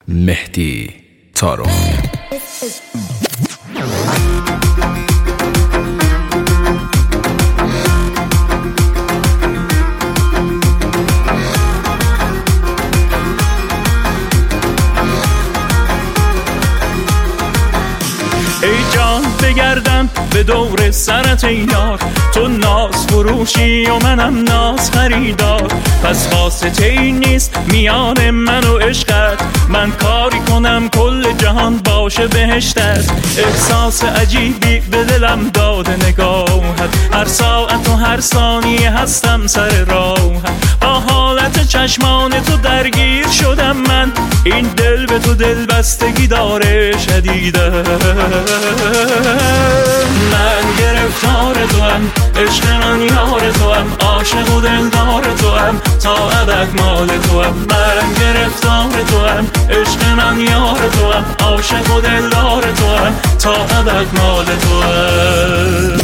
مهدی تارو. ای جان بگردم به دور سرت ای یار، تو ناز فروشی و منم ناز خریدار. پس واسطه ای نیست میان من و عشقت، من کاری کنم کل جهان باشه بهشتت. احساس عجیبی به دلم داده نگاهت، هر ساعت و هر ثانیه هستم سر راهت. با حالت چشمان تو درگیر شدم من، این دل به تو دل بستگی داره شدیده. من گرفتار تو هم، عشق من یار تو هم، عاشق و دلدار تو هم، تا ابد مال تو هم. من گرفتار تو هم، عشق من یار تو هم، عاشق و دلدار تو هم، تا ابد مال تو هم.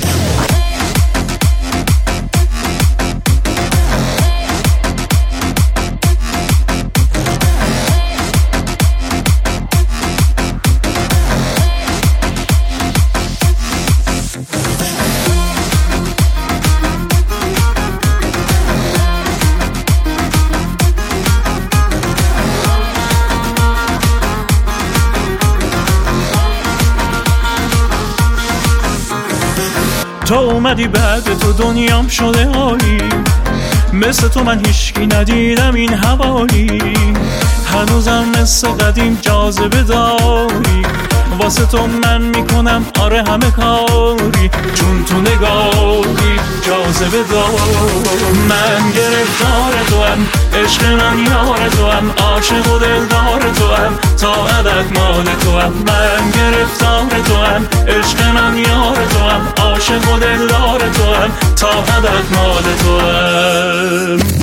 تو اومدی بعد تو دنیام شده حالی، مثل تو من هیچکی ندیدم این حوالی. هنوزم مثل قدیم جاذبه داری، واسه تو من میکنم آره همه کاری، چون تو نگاری جاذبه داری. من گرفتار تو هم، عشق من یار تو هم، عاشق و دلدار تو هم، تا ابد مال تو هم. من گرفتار تو هم، عشق من یار تو هم، عاشق و دلدار تو هم، تا ابد مال تو هم.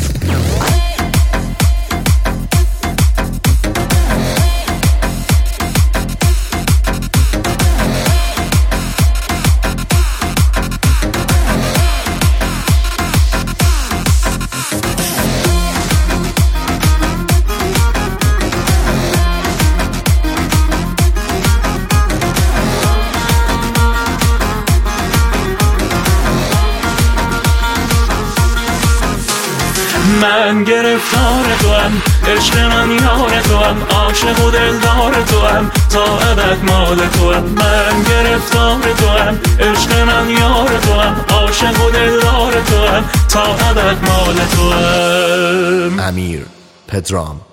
من گرفتار تو هم، عشق من یار تو هم، عاشق و دلدار تو هم، تا ابد مال تو هم. من گرفتار تو هم، عشق من یار تو هم، عاشق و دلدار تو هم، تا ابد مال تو هم. امیر پدرام.